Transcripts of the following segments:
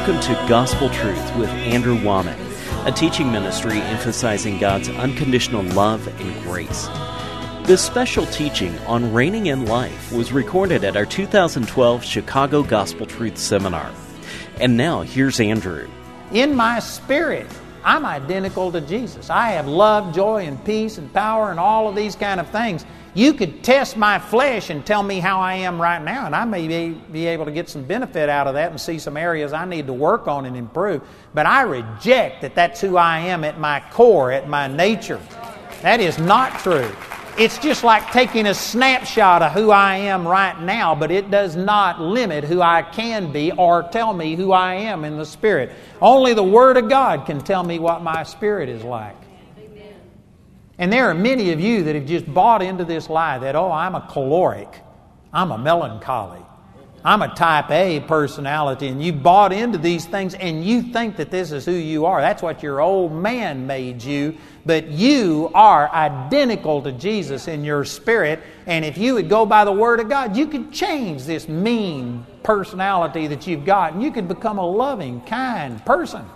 Welcome to Gospel Truth with Andrew Womack, a teaching ministry emphasizing God's unconditional love and grace. This special teaching on reigning in life was recorded at our 2012 Chicago Gospel Truth Seminar. And now, here's Andrew. In my spirit, I'm identical to Jesus. I have love, joy, and peace, and power, and all of these kind of things. You could test my flesh and tell me how I am right now, and I may be able to get some benefit out of that and see some areas I need to work on and improve. But I reject that that's who I am at my core, at my nature. That is not true. It's just like taking a snapshot of who I am right now, but it does not limit who I can be or tell me who I am in the Spirit. Only the Word of God can tell me what my spirit is like. And there are many of you that have just bought into this lie that, oh, I'm a choleric, I'm a melancholy, I'm a type A personality, and you bought into these things and you think that this is who you are. That's what your old man made you, but you are identical to Jesus in your spirit, and if you would go by the Word of God, you could change this mean personality that you've got, and you could become a loving, kind person.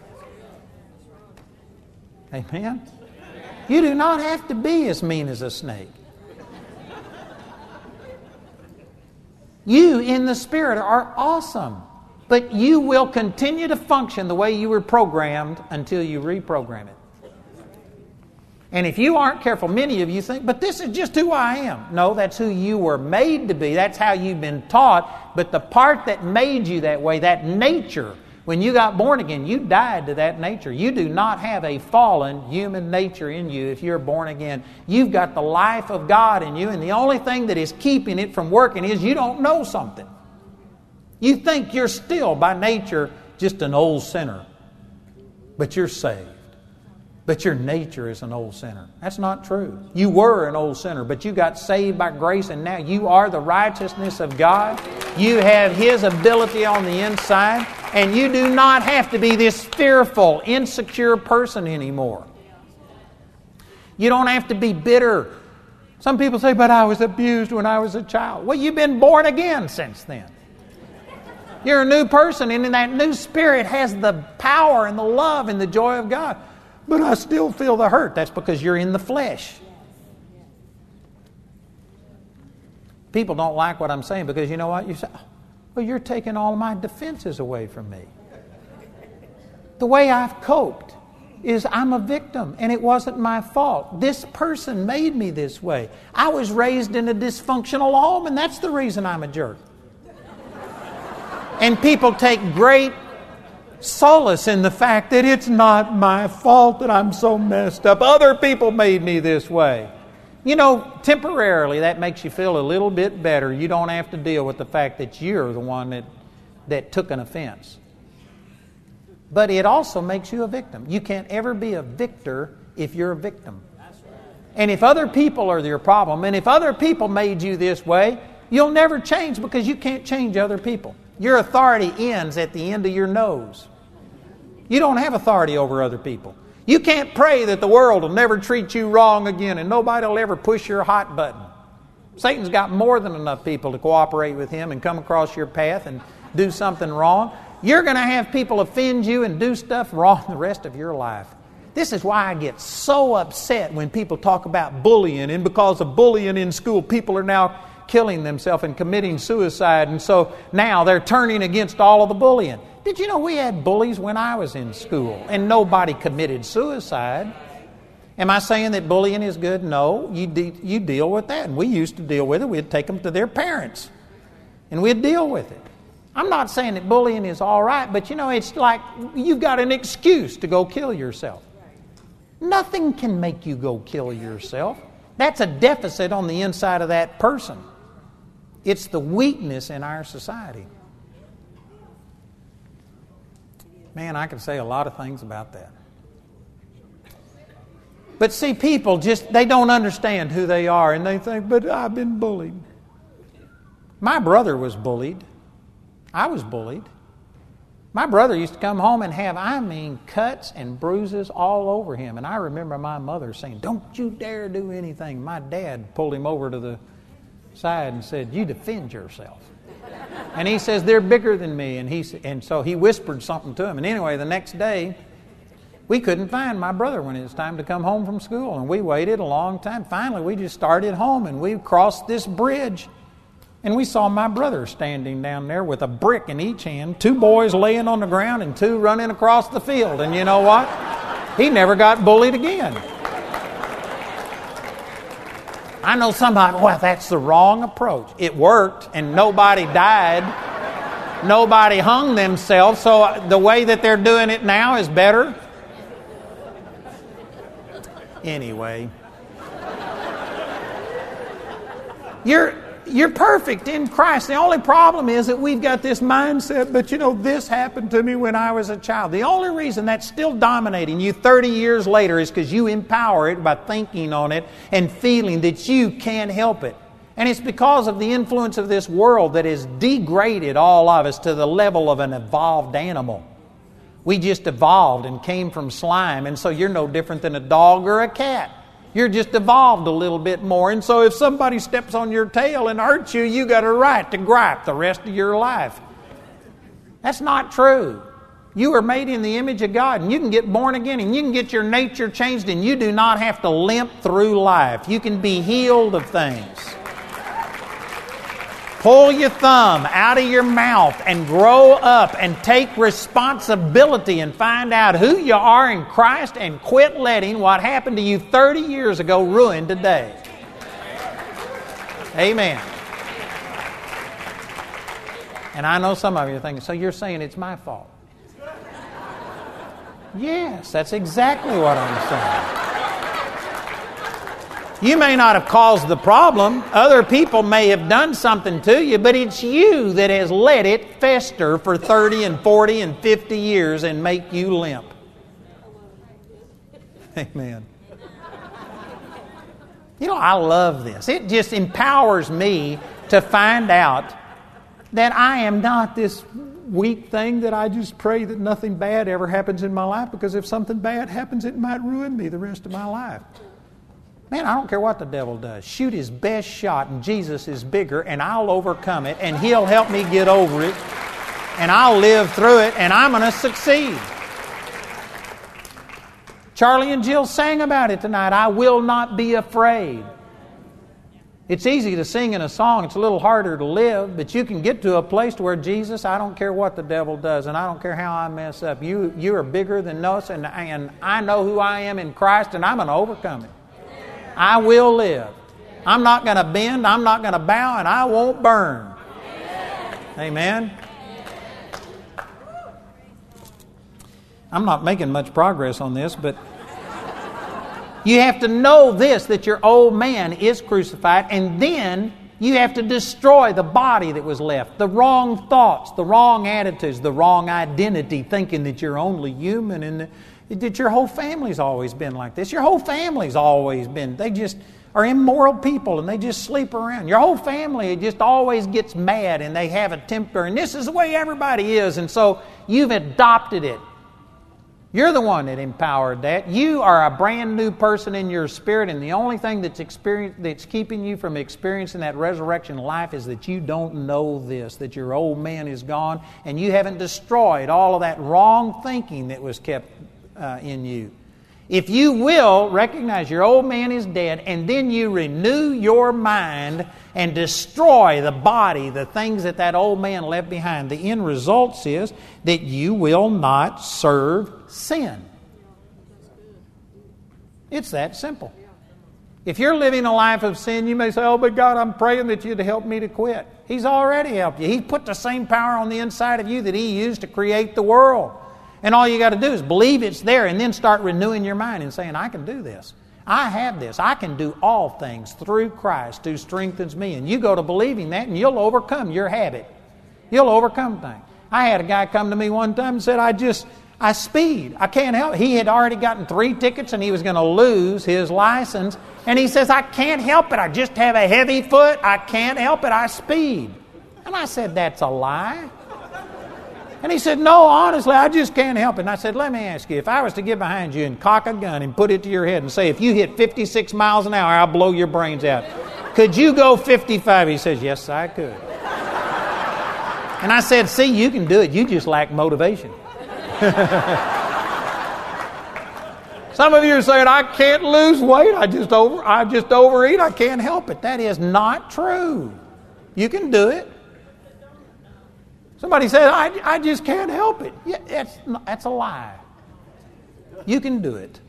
Amen? You do not have to be as mean as a snake. You in the Spirit are awesome, but you will continue to function the way you were programmed until you reprogram it. And if you aren't careful, many of you think, but this is just who I am. No, that's who you were made to be. That's how you've been taught. But the part that made you that way, that nature, when you got born again, you died to that nature. You do not have a fallen human nature in you if you're born again. You've got the life of God in you, and the only thing that is keeping it from working is you don't know something. You think you're still, by nature, just an old sinner. But you're saved. But your nature is an old sinner. That's not true. You were an old sinner, but you got saved by grace, and now you are the righteousness of God. You have His ability on the inside, and you do not have to be this fearful, insecure person anymore. You don't have to be bitter. Some people say, but I was abused when I was a child. Well, you've been born again since then. You're a new person, and in that new spirit has the power and the love and the joy of God. But I still feel the hurt. That's because you're in the flesh. People don't like what I'm saying because you know what? You say, well, you're taking all my defenses away from me. The way I've coped is I'm a victim, and it wasn't my fault. This person made me this way. I was raised in a dysfunctional home, and that's the reason I'm a jerk. And people take great solace in the fact that it's not my fault that I'm so messed up. Other people made me this way. You know, temporarily that makes you feel a little bit better. You don't have to deal with the fact that you're the one that took an offense. But it also makes you a victim. You can't ever be a victor if you're a victim. And if other people are your problem, and if other people made you this way, you'll never change because you can't change other people. Your authority ends at the end of your nose. You don't have authority over other people. You can't pray that the world will never treat you wrong again and nobody will ever push your hot button. Satan's got more than enough people to cooperate with him and come across your path and do something wrong. You're going to have people offend you and do stuff wrong the rest of your life. This is why I get so upset when people talk about bullying, and because of bullying in school, people are now killing themselves and committing suicide, and so now they're turning against all of the bullying. Did you know we had bullies when I was in school and nobody committed suicide? Am I saying that bullying is good? No, you deal with that, and we used to deal with it. We'd take them to their parents and we'd deal with it. I'm not saying that bullying is all right, but you know, it's like you've got an excuse to go kill yourself. Nothing can make you go kill yourself. That's a deficit on the inside of that person. It's the weakness in our society. Man, I could say a lot of things about that. But see, people they don't understand who they are, and they think, but I've been bullied. My brother was bullied. I was bullied. My brother used to come home and have, cuts and bruises all over him. And I remember my mother saying, don't you dare do anything. My dad pulled him over to the side and said, you defend yourself. And he says, they're bigger than me. And so he whispered something to him. And anyway, the next day, we couldn't find my brother when it was time to come home from school. And we waited a long time. Finally, we just started home, and we crossed this bridge. And we saw my brother standing down there with a brick in each hand, 2 boys laying on the ground and 2 running across the field. And you know what? He never got bullied again. I know somebody, well, that's the wrong approach. It worked, and nobody died. Nobody hung themselves, so the way that they're doing it now is better. Anyway. You're perfect in Christ. The only problem is that we've got this mindset, but this happened to me when I was a child. The only reason that's still dominating you 30 years later is because you empower it by thinking on it and feeling that you can't help it. And it's because of the influence of this world that has degraded all of us to the level of an evolved animal. We just evolved and came from slime, and so you're no different than a dog or a cat. You're just evolved a little bit more. And so if somebody steps on your tail and hurts you, you got a right to gripe the rest of your life. That's not true. You are made in the image of God, and you can get born again, and you can get your nature changed, and you do not have to limp through life. You can be healed of things. Pull your thumb out of your mouth and grow up and take responsibility and find out who you are in Christ and quit letting what happened to you 30 years ago ruin today. Amen. And I know some of you are thinking, so you're saying it's my fault? Yes, that's exactly what I'm saying. You may not have caused the problem. Other people may have done something to you, but it's you that has let it fester for 30 and 40 and 50 years and make you limp. Amen. I love this. It just empowers me to find out that I am not this weak thing that I just pray that nothing bad ever happens in my life, because if something bad happens, it might ruin me the rest of my life. Man, I don't care what the devil does. Shoot his best shot, and Jesus is bigger, and I'll overcome it, and He'll help me get over it, and I'll live through it, and I'm going to succeed. Charlie and Jill sang about it tonight. I will not be afraid. It's easy to sing in a song. It's a little harder to live, but you can get to a place where Jesus, I don't care what the devil does, and I don't care how I mess up. You are bigger than us, and I know who I am in Christ, and I'm going to overcome it. I will live. I'm not going to bend, I'm not going to bow, and I won't burn. Amen. I'm not making much progress on this, but you have to know this, that your old man is crucified, and then you have to destroy the body that was left. The wrong thoughts, the wrong attitudes, the wrong identity, thinking that you're only human and that your whole family's always been like this. Your whole family's always been, they just are immoral people and they just sleep around. Your whole family just always gets mad and they have a temper, and this is the way everybody is, and so you've adopted it. You're the one that empowered that. You are a brand new person in your spirit, and the only thing that's keeping you from experiencing that resurrection life is that you don't know this, that your old man is gone, and you haven't destroyed all of that wrong thinking that was kept in you. If you will recognize your old man is dead, and then you renew your mind and destroy the body, the things that old man left behind, the end result is that you will not serve sin. It's that simple. If you're living a life of sin, you may say, oh, but God, I'm praying that you'd help me to quit. He's already helped you. He put the same power on the inside of you that He used to create the world. And all you got to do is believe it's there, and then start renewing your mind and saying, I can do this. I have this. I can do all things through Christ who strengthens me. And you go to believing that, and you'll overcome your habit. You'll overcome things. I had a guy come to me one time and said, I speed. I can't help it. He had already gotten 3 tickets, and he was going to lose his license. And he says, I can't help it. I just have a heavy foot. I can't help it. I speed. And I said, that's a lie. And he said, no, honestly, I just can't help it. And I said, let me ask you, if I was to get behind you and cock a gun and put it to your head and say, if you hit 56 miles an hour, I'll blow your brains out. Could you go 55? He says, yes, I could. And I said, see, you can do it. You just lack motivation. Some of you are saying, I can't lose weight. I just overeat. I can't help it. That is not true. You can do it. Somebody says, I just can't help it. Yeah, that's a lie. You can do it.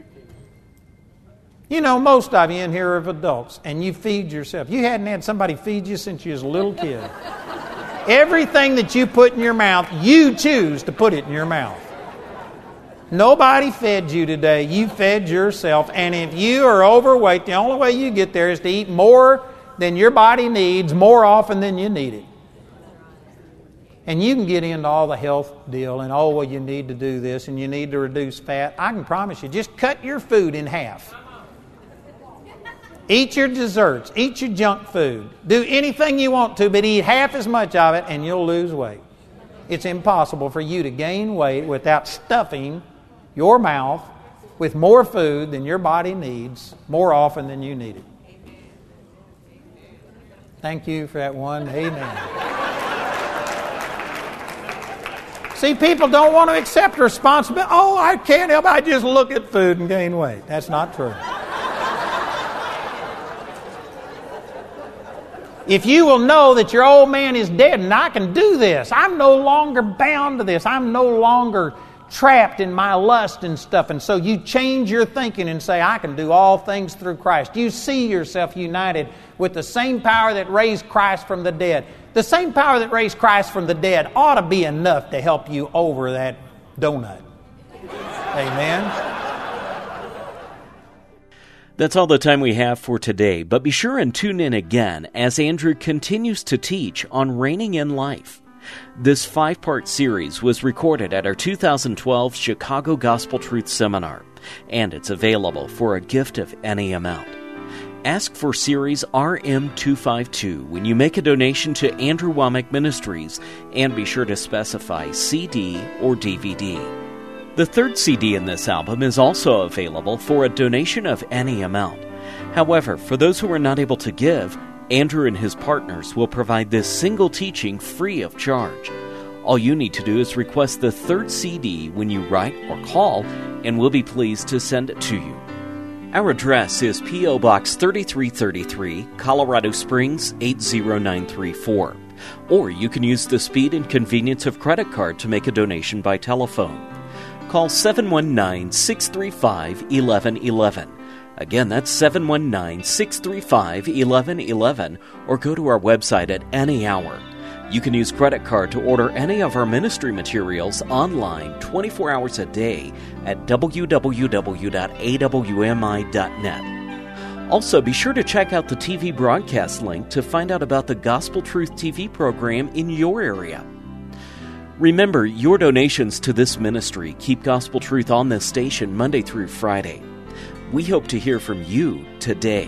You know, most of you in here are adults, and you feed yourself. You hadn't had somebody feed you since you was a little kid. Everything that you put in your mouth, you choose to put it in your mouth. Nobody fed you today. You fed yourself. And if you are overweight, the only way you get there is to eat more than your body needs more often than you need it. And you can get into all the health deal and, oh, well, you need to do this and you need to reduce fat. I can promise you, just cut your food in half. Eat your desserts. Eat your junk food. Do anything you want to, but eat half as much of it and you'll lose weight. It's impossible for you to gain weight without stuffing your mouth with more food than your body needs more often than you need it. Thank you for that one. Amen. See, people don't want to accept responsibility. Oh, I can't help it. I just look at food and gain weight. That's not true. If you will know that your old man is dead and I can do this, I'm no longer bound to this. I'm no longer trapped in my lust and stuff. And so you change your thinking and say, I can do all things through Christ. You see yourself united with the same power that raised Christ from the dead. The same power that raised Christ from the dead ought to be enough to help you over that donut. Amen. That's all the time we have for today, but be sure and tune in again as Andrew continues to teach on reigning in life. This 5-part series was recorded at our 2012 Chicago Gospel Truth Seminar, and it's available for a gift of any amount. Ask for Series RM252 when you make a donation to Andrew Wommack Ministries, and be sure to specify CD or DVD. The third CD in this album is also available for a donation of any amount. However, for those who are not able to give, Andrew and his partners will provide this single teaching free of charge. All you need to do is request the third CD when you write or call, and we'll be pleased to send it to you. Our address is P.O. Box 3333, Colorado Springs 80934. Or you can use the speed and convenience of credit card to make a donation by telephone. Call 719-635-1111. Again, that's 719-635-1111, or go to our website at any hour. You can use credit card to order any of our ministry materials online 24 hours a day at www.awmi.net. Also, be sure to check out the TV broadcast link to find out about the Gospel Truth TV program in your area. Remember, your donations to this ministry keep Gospel Truth on this station Monday through Friday. We hope to hear from you today.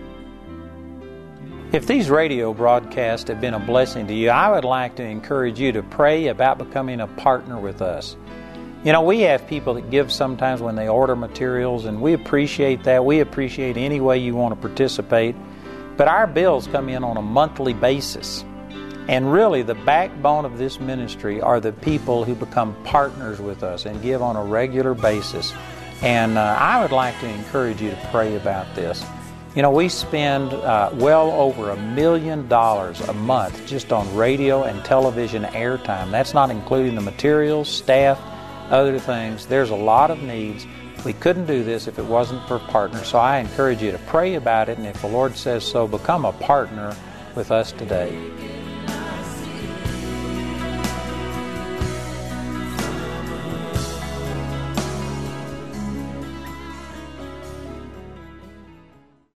If these radio broadcasts have been a blessing to you, I would like to encourage you to pray about becoming a partner with us. You know, we have people that give sometimes when they order materials, and we appreciate that. We appreciate any way you want to participate. But our bills come in on a monthly basis. And really, the backbone of this ministry are the people who become partners with us and give on a regular basis. And I would like to encourage you to pray about this. You know, we spend well over $1 million a month just on radio and television airtime. That's not including the materials, staff, other things. There's a lot of needs. We couldn't do this if it wasn't for partners. So I encourage you to pray about it, and if the Lord says so, become a partner with us today.